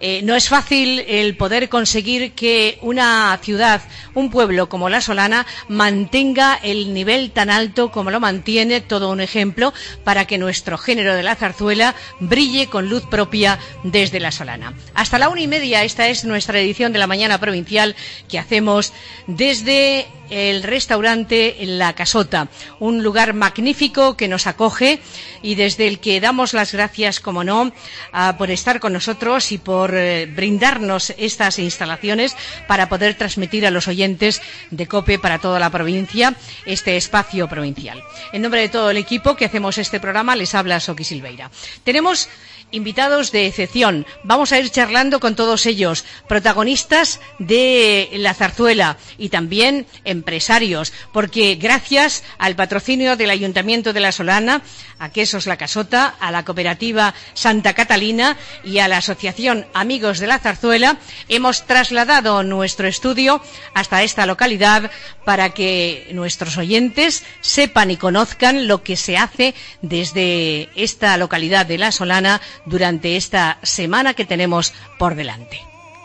No es fácil el poder conseguir que una ciudad, un pueblo como La Solana, mantenga el nivel tan alto como lo mantiene, todo un ejemplo para que nuestro género de la zarzuela brille con luz propia desde La Solana. Hasta la 1:30, esta es nuestra edición de la mañana provincial que hacemos desde el restaurante La Casota, un lugar magnífico que nos acoge y desde el que damos las gracias, como no, por estar con nosotros y por brindarnos estas instalaciones para poder transmitir a los oyentes de COPE para toda la provincia este espacio provincial. En nombre de todo el equipo que hacemos este programa, les habla Soqui Silveira. Tenemos invitados de excepción. Vamos a ir charlando con todos ellos, protagonistas de la zarzuela y también empresarios, porque gracias al patrocinio del Ayuntamiento de La Solana, a Quesos La Casota, a la cooperativa Santa Catalina y a la Asociación Amigos de la Zarzuela, hemos trasladado nuestro estudio hasta esta localidad para que nuestros oyentes sepan y conozcan lo que se hace desde esta localidad de La Solana durante esta semana que tenemos por delante.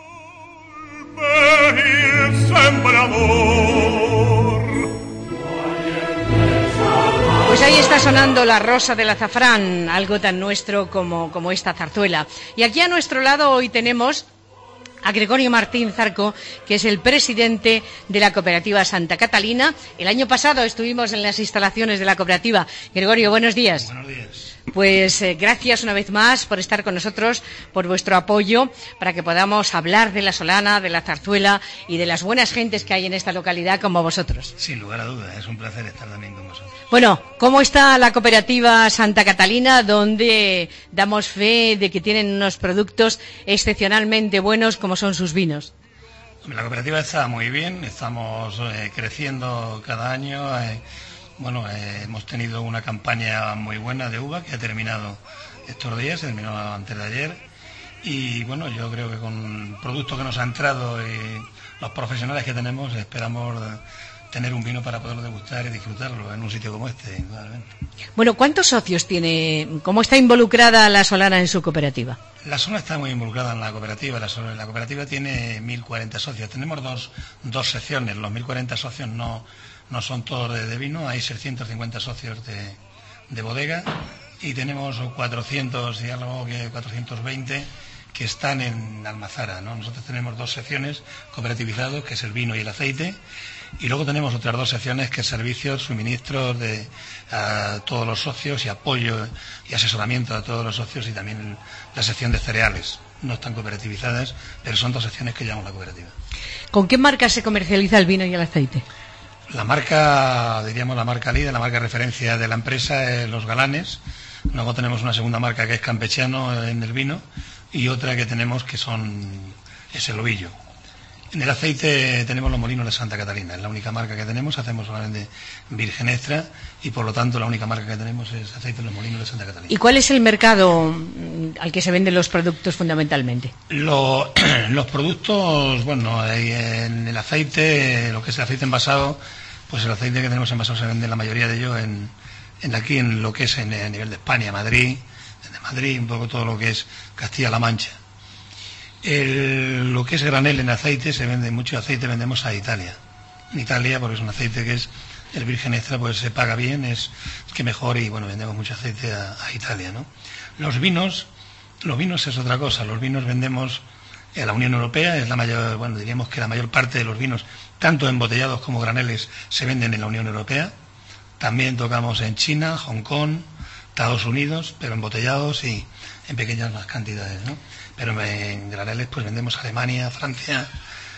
Pues ahí está sonando La Rosa del Azafrán, algo tan nuestro como esta zarzuela. Y aquí a nuestro lado hoy tenemos a Gregorio Martín Zarco, que es el presidente de la cooperativa Santa Catalina. El año pasado estuvimos en las instalaciones de la cooperativa. Gregorio, buenos días. Buenos días. Pues gracias una vez más por estar con nosotros, por vuestro apoyo, para que podamos hablar de La Solana, de la zarzuela y de las buenas gentes que hay en esta localidad como vosotros. Sin lugar a dudas, es un placer estar también con vosotros. Bueno, ¿cómo está la cooperativa Santa Catalina, donde damos fe de que tienen unos productos excepcionalmente buenos como son sus vinos? La cooperativa está muy bien, estamos creciendo cada año. Hemos tenido una campaña muy buena de uva que ha terminado estos días, terminó antes de ayer. Y bueno, yo creo que con el producto que nos ha entrado y los profesionales que tenemos, esperamos tener un vino para poderlo degustar y disfrutarlo en un sitio como este, indudablemente. Bueno, ¿cuántos socios tiene? ¿Cómo está involucrada La Solana en su cooperativa? La Solana está muy involucrada en la cooperativa. La cooperativa tiene 1.040 socios. Tenemos dos secciones. Los 1.040 socios no son todos de vino. Hay 650 socios de bodega y tenemos 420 que están en Almazara, ¿no? Nosotros tenemos dos secciones cooperativizados, que es el vino y el aceite. Y luego tenemos otras dos secciones que es servicios, suministros a todos los socios y apoyo y asesoramiento a todos los socios, y también la sección de cereales. No están cooperativizadas, pero son dos secciones que llevamos la cooperativa. ¿Con qué marca se comercializa el vino y el aceite? La marca, diríamos la marca líder, la marca referencia de la empresa es Los Galanes. Luego tenemos una segunda marca que es Campechano en el vino y otra que tenemos que es el Ovillo. En el aceite tenemos los molinos de Santa Catalina, es la única marca que tenemos, hacemos solamente virgen extra y por lo tanto la única marca que tenemos es aceite en los molinos de Santa Catalina. ¿Y cuál es el mercado al que se venden los productos fundamentalmente? Los productos, bueno, en el aceite, lo que es el aceite envasado, pues el aceite que tenemos envasado se vende la mayoría de ello aquí en lo que es a nivel de España, Madrid, un poco todo lo que es Castilla-La Mancha. Lo que es granel en aceite, se vende mucho aceite, vendemos a Italia. En Italia, porque es un aceite que es el virgen extra, pues se paga bien, es que mejor, y bueno, vendemos mucho aceite a Italia, ¿no? Los vinos es otra cosa. Los vinos vendemos a la Unión Europea, es la mayor, bueno, diríamos que la mayor parte de los vinos, tanto embotellados como graneles, se venden en la Unión Europea. También tocamos en China, Hong Kong, Estados Unidos, pero embotellados y en pequeñas más cantidades, ¿no? Pero en graneles pues vendemos a Alemania, Francia,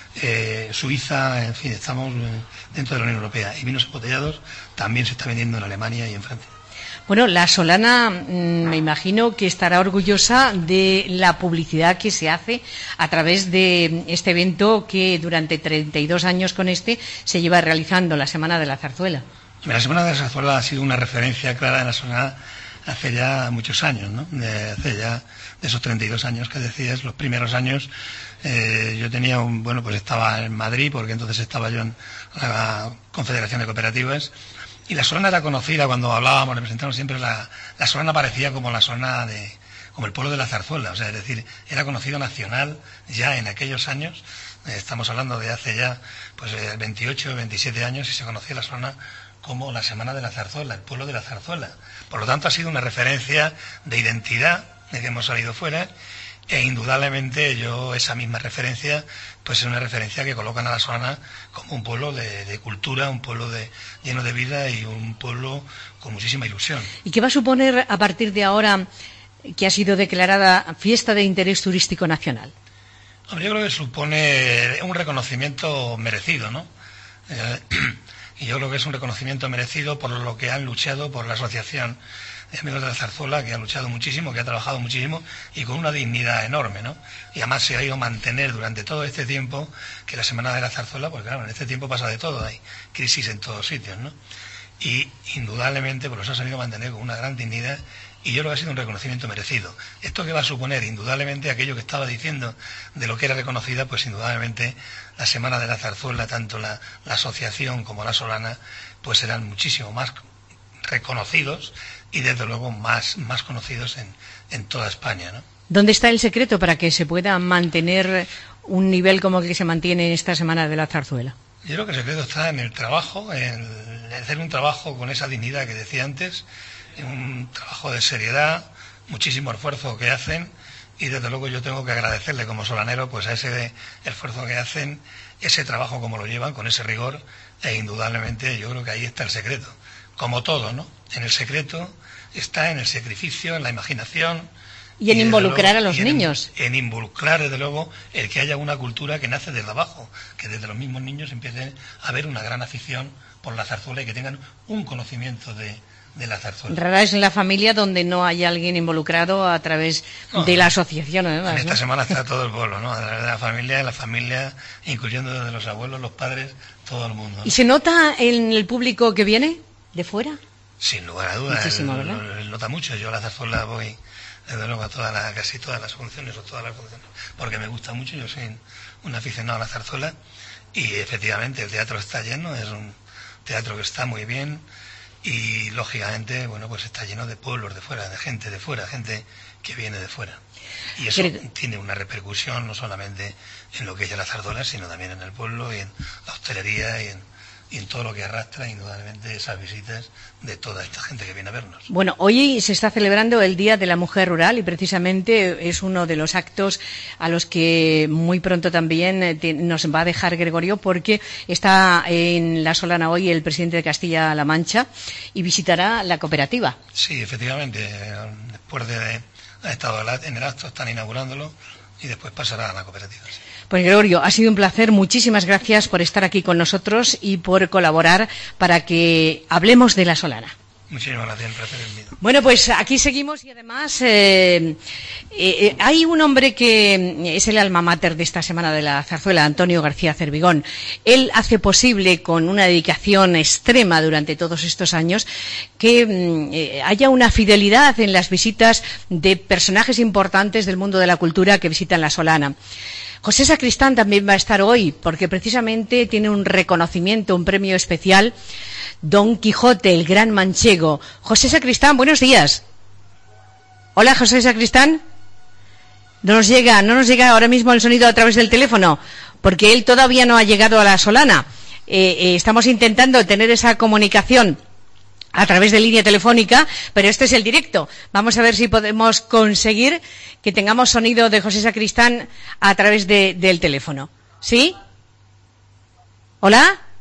Suiza, en fin, estamos dentro de la Unión Europea. Y vinos embotellados también se está vendiendo en Alemania y en Francia. Bueno, La Solana me imagino que estará orgullosa de la publicidad que se hace a través de este evento que durante 32 años se lleva realizando, la Semana de la Zarzuela. La Semana de la Zarzuela ha sido una referencia clara en La Solana hace ya muchos años, ¿no? Hace ya de esos 32 años que decías, los primeros años, yo tenía pues estaba en Madrid, porque entonces estaba yo en la Confederación de Cooperativas, y La Solana era conocida cuando hablábamos, representamos siempre la Solana parecía como la Solana como el pueblo de la zarzuela, o sea, es decir, era conocido nacional ya en aquellos años. Estamos hablando de hace ya pues 28 o 27 años y se conocía la Solana como la Semana de la Zarzuela, el pueblo de la zarzuela. Por lo tanto, ha sido una referencia de identidad de que hemos salido fuera, e indudablemente yo esa misma referencia pues es una referencia que colocan a la Solana como un pueblo de cultura, un pueblo lleno de vida y un pueblo con muchísima ilusión. ¿Y qué va a suponer a partir de ahora que ha sido declarada fiesta de interés turístico nacional? Hombre, yo creo que supone un reconocimiento merecido, ¿no? Y yo creo que es un reconocimiento merecido por lo que han luchado por la Asociación de Amigos de la Zarzuela, que ha luchado muchísimo, que ha trabajado muchísimo y con una dignidad enorme, ¿no? Y además se ha ido a mantener durante todo este tiempo que la Semana de la Zarzuela, porque claro, en este tiempo pasa de todo, hay crisis en todos sitios, ¿no? Y indudablemente por eso se ha ido a mantener con una gran dignidad. Y yo creo que ha sido un reconocimiento merecido. ¿Esto qué va a suponer? Indudablemente aquello que estaba diciendo de lo que era reconocida, pues indudablemente la Semana de la Zarzuela, tanto la asociación como la Solana, pues serán muchísimo más reconocidos y desde luego más conocidos en toda España, ¿no? ¿Dónde está el secreto para que se pueda mantener un nivel como el que se mantiene en esta Semana de la Zarzuela? Yo creo que el secreto está en el trabajo, en hacer un trabajo con esa dignidad que decía antes, un trabajo de seriedad, muchísimo esfuerzo que hacen, y desde luego yo tengo que agradecerle como solanero pues a ese esfuerzo que hacen, ese trabajo como lo llevan, con ese rigor, e indudablemente yo creo que ahí está el secreto. Como todo, ¿no? En el secreto está en el sacrificio, en la imaginación. Y en involucrar a los niños. En involucrar, desde luego, el que haya una cultura que nace desde abajo, que desde los mismos niños empiece a haber una gran afición por la zarzuela y que tengan un conocimiento de la zarzuela. Rara es la familia donde no hay alguien involucrado a través de la asociación, además, en esta ¿no? semana está todo el pueblo, ¿no? A través de la familia, incluyendo desde los abuelos, los padres, todo el mundo, ¿no? ¿Y se nota en el público que viene de fuera? Sin lugar a dudas. Muchísimo, ¿verdad? Él nota mucho. Yo a la zarzuela voy, desde luego, a casi todas las funciones o todas las funciones, porque me gusta mucho. Yo soy un aficionado a la zarzuela y efectivamente el teatro está lleno, es un teatro que está muy bien. Y lógicamente, bueno, pues está lleno de pueblos de fuera, gente que viene de fuera. Y eso tiene una repercusión no solamente en lo que es la zarzuela, sino también en el pueblo y en la hostelería y en todo lo que arrastra indudablemente esas visitas de toda esta gente que viene a vernos. Bueno, hoy se está celebrando el Día de la Mujer Rural y precisamente es uno de los actos a los que muy pronto también nos va a dejar Gregorio, porque está en la Solana hoy el presidente de Castilla-La Mancha y visitará la cooperativa. Sí, efectivamente, después de ha estado en el acto, están inaugurándolo y después pasará a la cooperativa. Sí. Pues Gregorio, ha sido un placer, muchísimas gracias por estar aquí con nosotros y por colaborar para que hablemos de la Solana. Muchísimas gracias, el placer es mío. Bueno, pues aquí seguimos y además hay un hombre que es el alma mater de esta Semana de la Zarzuela, Antonio García Cervigón. Él hace posible, con una dedicación extrema durante todos estos años, que haya una fidelidad en las visitas de personajes importantes del mundo de la cultura que visitan la Solana. José Sacristán también va a estar hoy, porque precisamente tiene un reconocimiento, un premio especial, Don Quijote, el gran manchego. José Sacristán, buenos días. Hola, José Sacristán. No nos llega ahora mismo el sonido a través del teléfono, porque él todavía no ha llegado a la Solana. Estamos intentando tener esa comunicación a través de línea telefónica, pero este es el directo. Vamos a ver si podemos conseguir que tengamos sonido de José Sacristán a través del teléfono. ¿Sí? ¿Hola?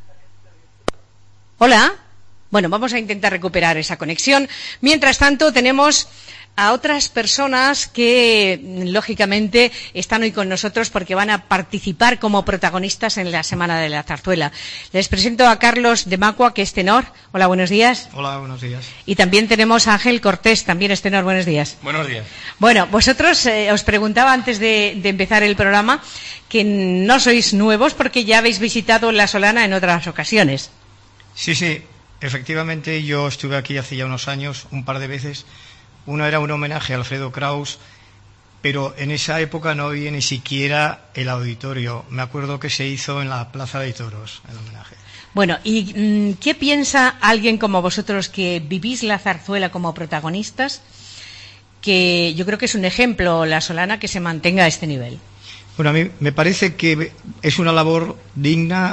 ¿Hola? Bueno, vamos a intentar recuperar esa conexión. Mientras tanto, tenemos a otras personas que, lógicamente, están hoy con nosotros porque van a participar como protagonistas en la Semana de la Zarzuela. Les presento a Carlos de Macua, que es tenor. Hola, buenos días. Hola, buenos días. Y también tenemos a Ángel Cortés, también es tenor. Buenos días. Buenos días. Bueno, vosotros os preguntaba antes de empezar el programa que no sois nuevos porque ya habéis visitado la Solana en otras ocasiones. Sí, efectivamente yo estuve aquí hace ya unos años, un par de veces. Uno era un homenaje a Alfredo Kraus, pero en esa época no había ni siquiera el auditorio. Me acuerdo que se hizo en la Plaza de Toros el homenaje. Bueno, ¿y qué piensa alguien como vosotros que vivís la zarzuela como protagonistas? que yo creo que es un ejemplo, La Solana, que se mantenga a este nivel. Bueno, a mí me parece que es una labor digna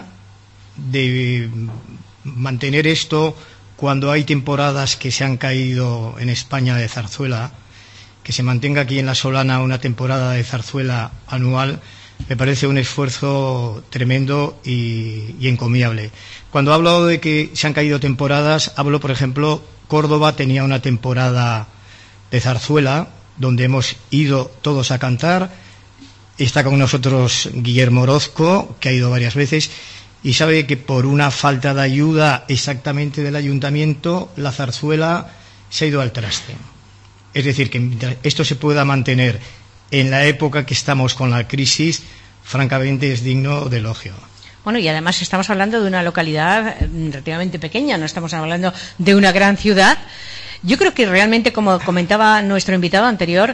de mantener esto cuando hay temporadas que se han caído en España de zarzuela, que se mantenga aquí en La Solana una temporada de zarzuela anual. Me parece un esfuerzo tremendo y encomiable. Cuando hablo de que se han caído temporadas, hablo, por ejemplo, Córdoba tenía una temporada de zarzuela donde hemos ido todos a cantar. Está con nosotros Guillermo Orozco, que ha ido varias veces, y sabe que por una falta de ayuda exactamente del ayuntamiento, la zarzuela se ha ido al traste. Es decir, que mientras esto se pueda mantener en la época que estamos con la crisis, francamente es digno de elogio. Bueno, y además estamos hablando de una localidad relativamente pequeña, no estamos hablando de una gran ciudad. Yo creo que realmente, como comentaba nuestro invitado anterior,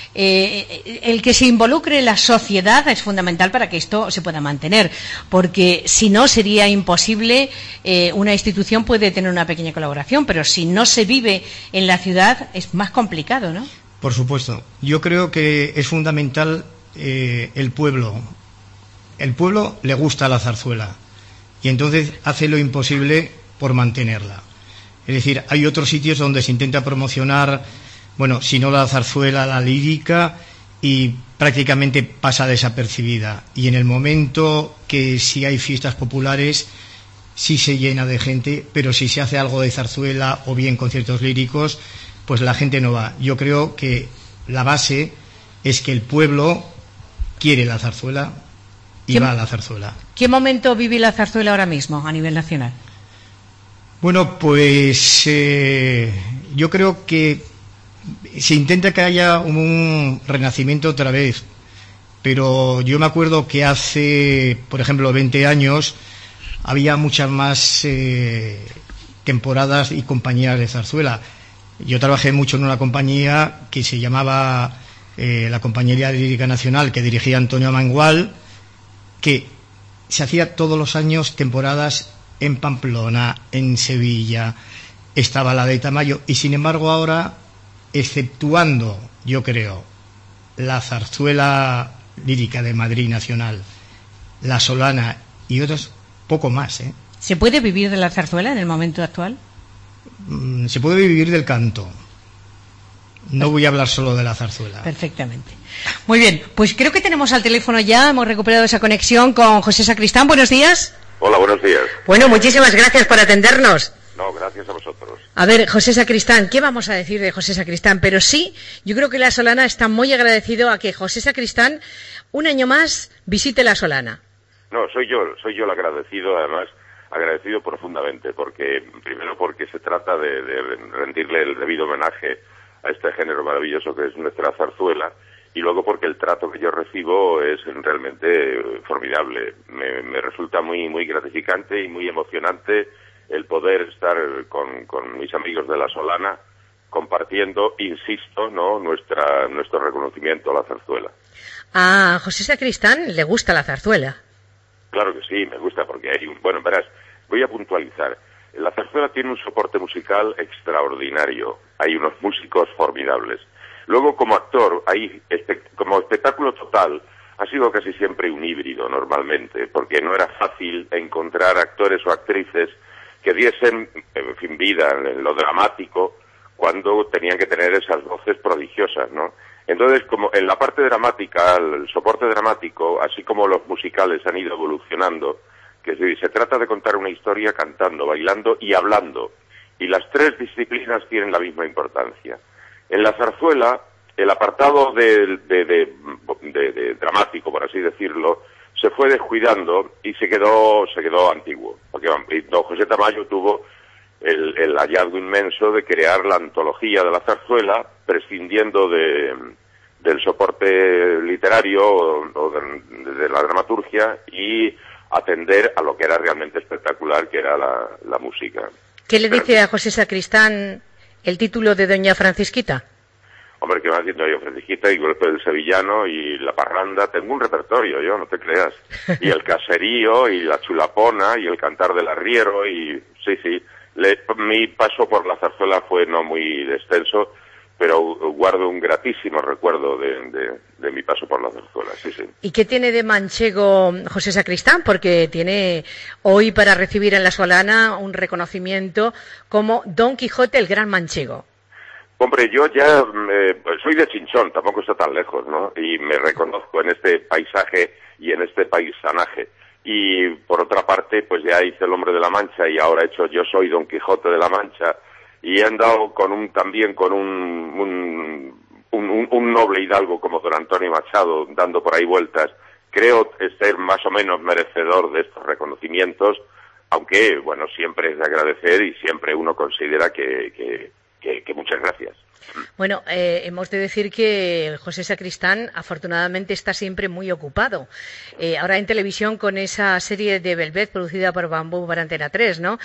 el que se involucre la sociedad es fundamental para que esto se pueda mantener, porque si no sería imposible. Una institución puede tener una pequeña colaboración, pero si no se vive en la ciudad es más complicado, ¿no? Por supuesto. Yo creo que es fundamental el pueblo. El pueblo le gusta la zarzuela y entonces hace lo imposible por mantenerla. Es decir, hay otros sitios donde se intenta promocionar, bueno, si no la zarzuela, la lírica, y prácticamente pasa desapercibida. Y en el momento que si hay fiestas populares, sí se llena de gente, pero si se hace algo de zarzuela o bien conciertos líricos, pues la gente no va. Yo creo que la base es que el pueblo quiere la zarzuela y va a la zarzuela. ¿Qué momento vive la zarzuela ahora mismo a nivel nacional? Bueno, pues yo creo que se intenta que haya un renacimiento otra vez, pero yo me acuerdo que hace, por ejemplo, 20 años había muchas más temporadas y compañías de zarzuela. Yo trabajé mucho en una compañía que se llamaba la Compañía Lírica Nacional, que dirigía Antonio Mangual, que se hacía todos los años temporadas en Pamplona, en Sevilla, estaba la de Tamayo, y sin embargo ahora, exceptuando, yo creo, la zarzuela lírica de Madrid Nacional, La Solana y otros, poco más, ¿eh? ¿Se puede vivir de la zarzuela en el momento actual? Se puede vivir del canto. No voy a hablar solo de la zarzuela. Perfectamente. Muy bien, pues creo que tenemos al teléfono ya, hemos recuperado esa conexión con José Sacristán. Buenos días. Hola, buenos días. Bueno, muchísimas gracias por atendernos. No, gracias a vosotros. A ver, José Sacristán, ¿qué vamos a decir de José Sacristán? Pero sí, yo creo que La Solana está muy agradecido a que José Sacristán, un año más, visite La Solana. No, soy yo el agradecido, además, agradecido profundamente, primero porque se trata de rendirle el debido homenaje a este género maravilloso que es nuestra zarzuela, y luego porque el trato que yo recibo es realmente formidable. Me resulta muy, muy gratificante y muy emocionante el poder estar con mis amigos de La Solana compartiendo, insisto, ¿no?, nuestro reconocimiento a la zarzuela. A José Sacristán le gusta la zarzuela. Claro que sí, me gusta, porque bueno, verás, voy a puntualizar. La zarzuela tiene un soporte musical extraordinario, hay unos músicos formidables. Luego, como actor, como espectáculo total, ha sido casi siempre un híbrido normalmente, porque no era fácil encontrar actores o actrices que diesen, en fin, vida en lo dramático cuando tenían que tener esas voces prodigiosas, ¿no? Entonces, como en la parte dramática, el soporte dramático, así como los musicales han ido evolucionando, que se trata de contar una historia cantando, bailando y hablando, y las tres disciplinas tienen la misma importancia. En la zarzuela, el apartado de dramático, por así decirlo, se fue descuidando y se quedó antiguo, porque don José Tamayo tuvo el hallazgo inmenso de crear la antología de la zarzuela, prescindiendo del soporte literario o de la dramaturgia, y atender a lo que era realmente espectacular, que era la música. ¿Qué le dice a José Sacristán el título de Doña Francisquita? Hombre, ¿qué va haciendo yo? Francisquita y Golpe del Sevillano y La Parranda. Tengo un repertorio, yo, no te creas. Y el caserío y la chulapona y el cantar del arriero y... Sí. Mi paso por la zarzuela fue no muy extenso, pero guardo un gratísimo recuerdo de mi paso por la zarzuela, sí, sí. ¿Y qué tiene de manchego José Sacristán? Porque tiene hoy para recibir en La Solana un reconocimiento como Don Quijote el Gran Manchego. Hombre, yo ya soy de Chinchón, tampoco está tan lejos, ¿no? Y me reconozco en este paisaje y en este paisanaje. Y por otra parte, pues ya hice El Hombre de la Mancha y ahora he hecho Yo soy Don Quijote de la Mancha. Y he andado también con un noble hidalgo como don Antonio Machado, dando por ahí vueltas. Creo ser más o menos merecedor de estos reconocimientos, aunque, bueno, siempre es de agradecer y siempre uno considera que muchas gracias. Bueno, hemos de decir que José Sacristán afortunadamente está siempre muy ocupado. Ahora en televisión con esa serie de Velvet producida por Bambú para Antena 3, ¿no?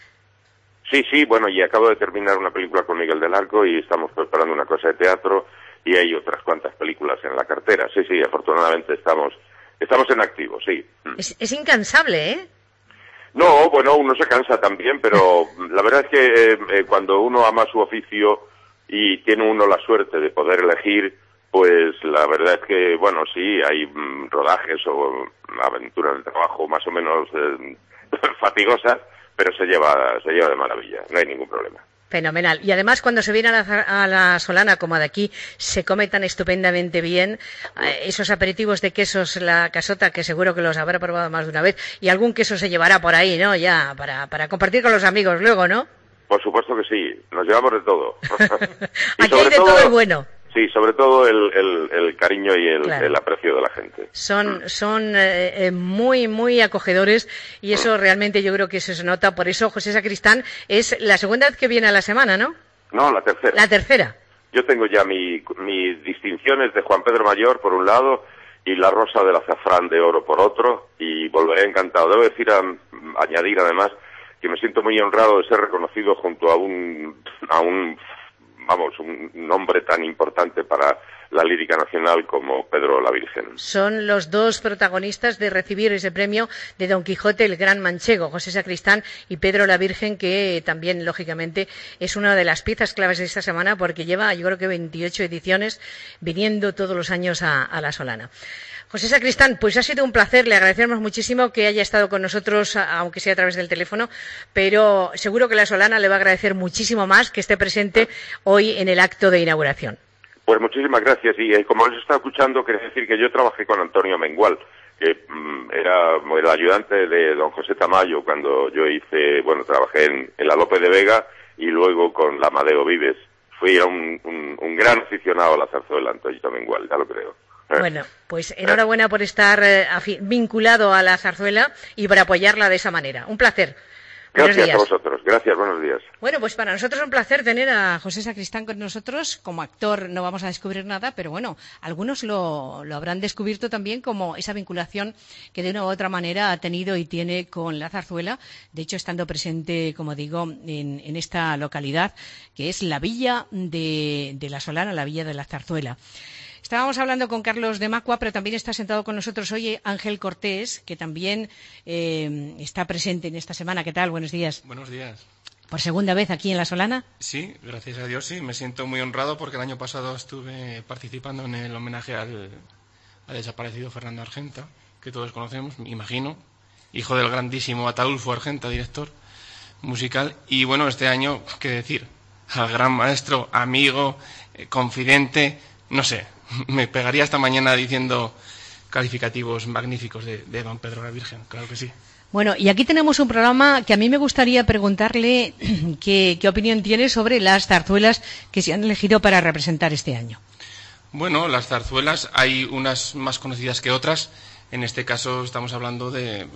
Sí, bueno, y acabo de terminar una película con Miguel del Arco y estamos preparando una cosa de teatro y hay otras cuantas películas en la cartera. Sí, afortunadamente estamos en activo, sí. Es incansable, ¿eh? No, bueno, uno se cansa también, pero la verdad es que cuando uno ama su oficio y tiene uno la suerte de poder elegir, pues la verdad es que, bueno, sí, hay rodajes o aventuras de trabajo más o menos fatigosas, pero se lleva de maravilla, no hay ningún problema. Fenomenal. Y además, cuando se viene a la Solana, como de aquí, se come tan estupendamente bien. Esos aperitivos de quesos, la casota, que seguro que los habrá probado más de una vez, y algún queso se llevará por ahí, ¿no? Ya, para compartir con los amigos luego, ¿no? Por supuesto que sí, nos llevamos de todo. Aquí hay de todo el bueno. Sí, sobre todo el cariño y el aprecio de la gente. Son muy, muy acogedores y eso realmente yo creo que se nota. Por eso José Sacristán es la segunda vez que viene a la semana, ¿no? No, la tercera. La tercera. Yo tengo ya mis distinciones de Juan Pedro Mayor por un lado y la Rosa del Azafrán de Oro por otro y volveré encantado. Debo añadir además que me siento muy honrado de ser reconocido junto a un nombre tan importante para la lírica nacional como Pedro la Virgen. Son los dos protagonistas de recibir ese premio de Don Quijote el Gran Manchego, José Sacristán y Pedro la Virgen, que también, lógicamente, es una de las piezas claves de esta semana porque lleva, yo creo que 28 ediciones viniendo todos los años a La Solana. José Sacristán, pues ha sido un placer, le agradecemos muchísimo que haya estado con nosotros, aunque sea a través del teléfono, pero seguro que La Solana le va a agradecer muchísimo más que esté presente hoy en el acto de inauguración. Pues muchísimas gracias, y como les estaba escuchando, quería decir que yo trabajé con Antonio Mengual, que era el ayudante de don José Tamayo cuando yo trabajé en la Lope de Vega y luego con la Amadeo Vives. Fui un gran aficionado a la zarzuela, Antonio Mengual, ya lo creo. Bueno, pues enhorabuena por estar vinculado a la zarzuela y por apoyarla de esa manera. Un placer. Gracias a vosotros. Gracias, buenos días. Bueno, pues para nosotros es un placer tener a José Sacristán con nosotros. Como actor no vamos a descubrir nada, pero bueno, algunos lo habrán descubierto también como esa vinculación que de una u otra manera ha tenido y tiene con la zarzuela. De hecho, estando presente, como digo, en esta localidad, que es la villa de La Solana, la villa de la zarzuela. Estábamos hablando con Carlos de Macua, pero también está sentado con nosotros hoy Ángel Cortés, que también está presente en esta semana. ¿Qué tal? Buenos días. Buenos días. ¿Por segunda vez aquí en La Solana? Sí, gracias a Dios, sí. Me siento muy honrado porque el año pasado estuve participando en el homenaje al desaparecido Fernando Argenta, que todos conocemos, imagino, hijo del grandísimo Ataúlfo Argenta, director musical. Y bueno, este año, ¿qué decir? Al gran maestro, amigo, confidente, no sé. Me pegaría esta mañana diciendo calificativos magníficos de don Pedro la Virgen, claro que sí. Bueno, y aquí tenemos un programa que a mí me gustaría preguntarle qué opinión tiene sobre las zarzuelas que se han elegido para representar este año. Bueno, las zarzuelas hay unas más conocidas que otras. En este caso estamos hablando de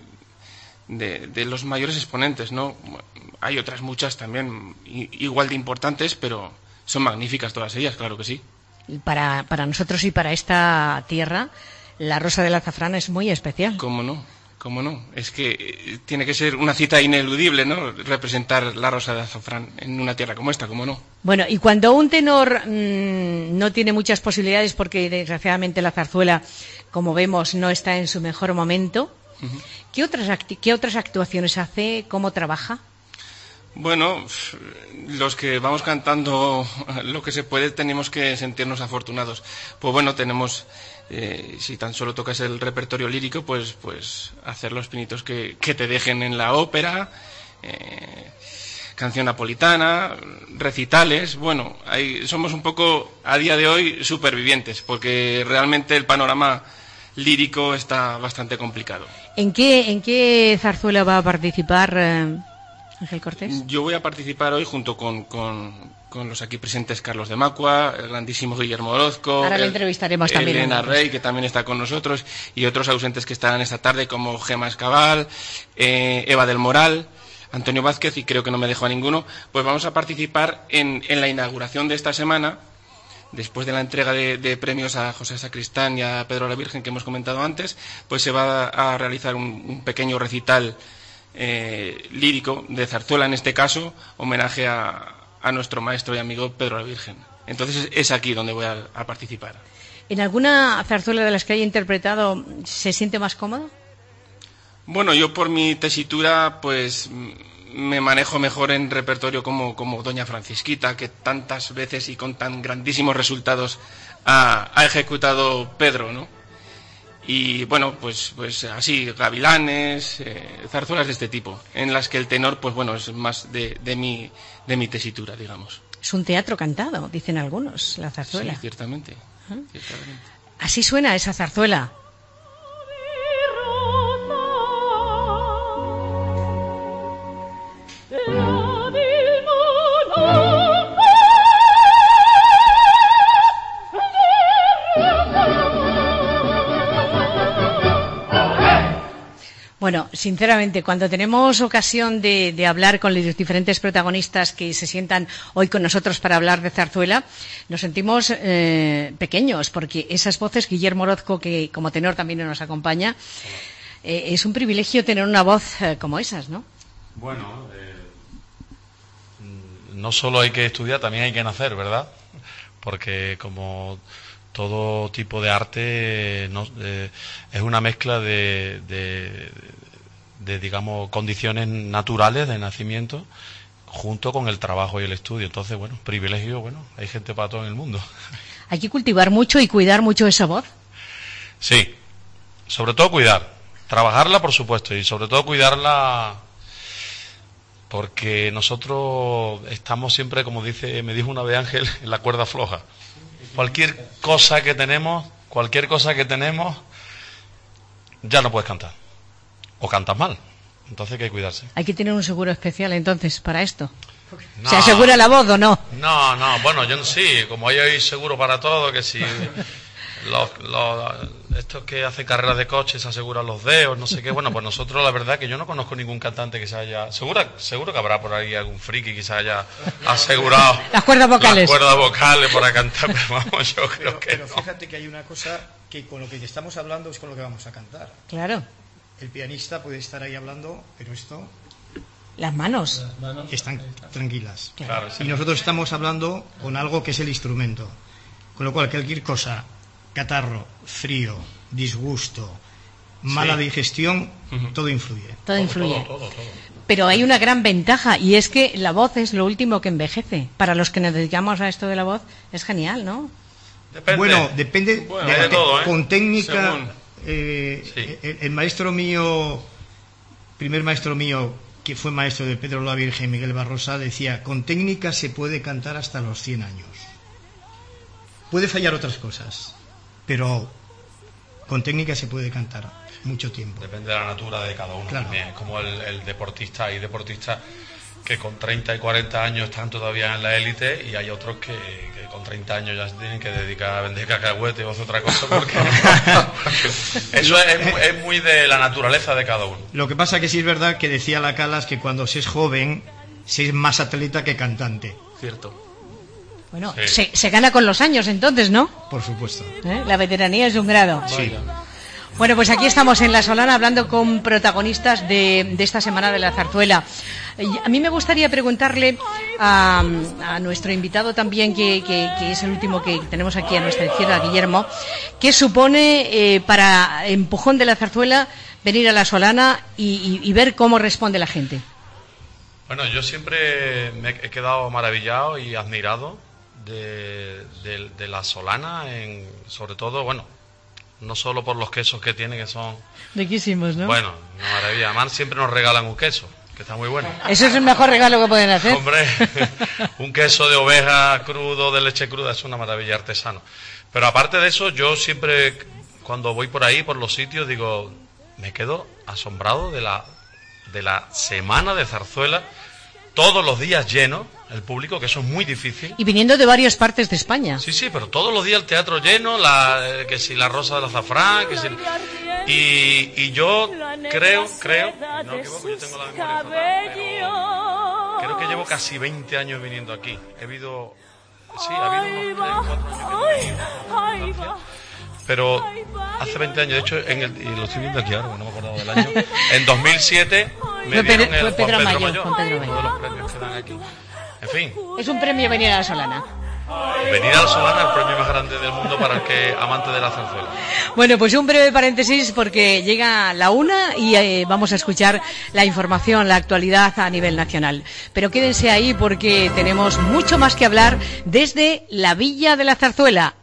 los mayores exponentes, ¿no? Hay otras muchas también igual de importantes, pero son magníficas todas ellas, claro que sí. Para nosotros y para esta tierra, la Rosa del Azafrán es muy especial. ¿Cómo no? Es que tiene que ser una cita ineludible, ¿no? Representar la Rosa del Azafrán en una tierra como esta, ¿cómo no? Bueno, y cuando un tenor no tiene muchas posibilidades porque desgraciadamente la zarzuela, como vemos, no está en su mejor momento, ¿qué otras actuaciones hace? ¿Cómo trabaja? Bueno, los que vamos cantando lo que se puede tenemos que sentirnos afortunados. Pues bueno, tenemos, si tan solo tocas el repertorio lírico, pues hacer los pinitos que te dejen en la ópera, canción napolitana, recitales. Bueno, somos un poco, a día de hoy, supervivientes, porque realmente el panorama lírico está bastante complicado. ¿En qué zarzuela va a participar Ángel Cortés? Yo voy a participar hoy junto con los aquí presentes Carlos de Macua, el grandísimo Guillermo Orozco, ahora le entrevistaremos también, Elena Rey, que también está con nosotros, y otros ausentes que estarán esta tarde, como Gema Escabal, Eva del Moral, Antonio Vázquez, y creo que no me dejo a ninguno. Pues vamos a participar en la inauguración de esta semana, después de la entrega de premios a José Sacristán y a Pedro la Virgen que hemos comentado antes. Pues se va a realizar un pequeño recital lírico de zarzuela, en este caso, homenaje a nuestro maestro y amigo Pedro la Virgen. Entonces es aquí donde voy a participar. ¿En alguna zarzuela de las que haya interpretado se siente más cómodo? Bueno, yo por mi tesitura pues me manejo mejor en repertorio como Doña Francisquita, que tantas veces y con tan grandísimos resultados ha ejecutado Pedro, ¿no? Y bueno, pues así, gavilanes, zarzuelas de este tipo, en las que el tenor, pues bueno, es más de mi tesitura, digamos. Es un teatro cantado, dicen algunos, la zarzuela. Sí, ciertamente. Ciertamente. Así suena esa zarzuela. Bueno, sinceramente, cuando tenemos ocasión de hablar con los diferentes protagonistas que se sientan hoy con nosotros para hablar de zarzuela, nos sentimos pequeños, porque esas voces, Guillermo Orozco, que como tenor también nos acompaña, es un privilegio tener una voz como esas, ¿no? Bueno, no solo hay que estudiar, también hay que nacer, ¿verdad? Porque como todo tipo de arte es una mezcla de digamos, condiciones naturales de nacimiento junto con el trabajo y el estudio. Entonces, bueno, privilegio, bueno, hay gente para todo en el mundo. Hay que cultivar mucho y cuidar mucho esa voz. Sí, sobre todo cuidar, trabajarla, por supuesto, y sobre todo cuidarla, porque nosotros estamos siempre, como me dijo una vez Ángel, en la cuerda floja. Cualquier cosa que tenemos, ya no puedes cantar. O cantas mal. Entonces hay que cuidarse. Hay que tener un seguro especial, entonces, para esto. No, ¿se asegura la voz o no? No, bueno, yo sí, como hay seguro para todo, que si estos que hacen carreras de coche se aseguran los dedos, no sé qué. Bueno, pues nosotros la verdad que yo no conozco ningún cantante que se haya... Seguro que habrá por ahí algún friki que se haya asegurado las cuerdas vocales para cantar, pero vamos, yo creo que pero no. Fíjate que hay una cosa, que con lo que estamos hablando es con lo que vamos a cantar. Claro. El pianista puede estar ahí hablando, pero esto... Las manos están tranquilas. Claro. Y nosotros estamos hablando con algo que es el instrumento. Con lo cual, cualquier cosa, catarro, frío, disgusto, mala digestión, todo influye. Todo influye. Todo. Pero hay una gran ventaja, y es que la voz es lo último que envejece. Para los que nos dedicamos a esto de la voz, es genial, ¿no? Depende de todo, ¿eh? Con técnica... Según... el maestro mío, primer maestro mío, que fue maestro de Pedro la Virgen, Miguel Barrosa, decía, con técnica se puede cantar hasta los 100 años. Puede fallar otras cosas, pero con técnica se puede cantar mucho tiempo. Depende de la natura de cada uno, claro. También. Es como el deportista. Hay deportistas que con 30 y 40 años están todavía en la élite, y hay otros que con 30 años ya se tienen que dedicar a vender cacahuete o hacer otra cosa, porque eso es muy de la naturaleza de cada uno. Lo que pasa que sí es verdad que decía la Calas que cuando se es joven se es más atleta que cantante. Cierto. Bueno, sí. se gana con los años entonces, ¿no? Por supuesto. La veteranía es un grado. Sí. Bueno, pues aquí estamos en La Solana hablando con protagonistas de esta semana de la zarzuela. A mí me gustaría preguntarle a nuestro invitado también, que es el último que tenemos aquí a nuestra izquierda, Guillermo, ¿qué supone para empujón de la zarzuela venir a La Solana y ver cómo responde la gente? Bueno, yo siempre me he quedado maravillado y admirado de la Solana, sobre todo, bueno, no solo por los quesos que tiene, que son riquísimos, ¿no? Bueno, una maravilla. Además, siempre nos regalan un queso, que está muy bueno. Eso es el mejor regalo que pueden hacer. Hombre, un queso de oveja crudo, de leche cruda, es una maravilla, artesano. Pero aparte de eso, yo siempre, cuando voy por ahí, por los sitios, digo, me quedo asombrado de la semana de zarzuela, todos los días lleno, el público, que eso es muy difícil. Y viniendo de varias partes de España. Sí, sí, pero todos los días el teatro lleno, que si la Rosa del Azafrán, que si... Y yo creo, no me equivoco, yo tengo la memoria fatal, pero creo que llevo casi 20 años viniendo aquí. Ha habido unos 3 o 4 años que no he ido, pero hace 20 años, de hecho, y lo estoy viendo aquí ahora, no me acordaba del año, en 2007 me dieron el Juan Pedro Mayor, uno de los premios que dan aquí. En fin. Es un premio venir a la Solana. Venir a la Solana es el premio más grande del mundo para el que amante de la zarzuela. Bueno, pues un breve paréntesis porque llega la 1 y vamos a escuchar la información, la actualidad a nivel nacional. Pero quédense ahí porque tenemos mucho más que hablar desde la Villa de la Zarzuela.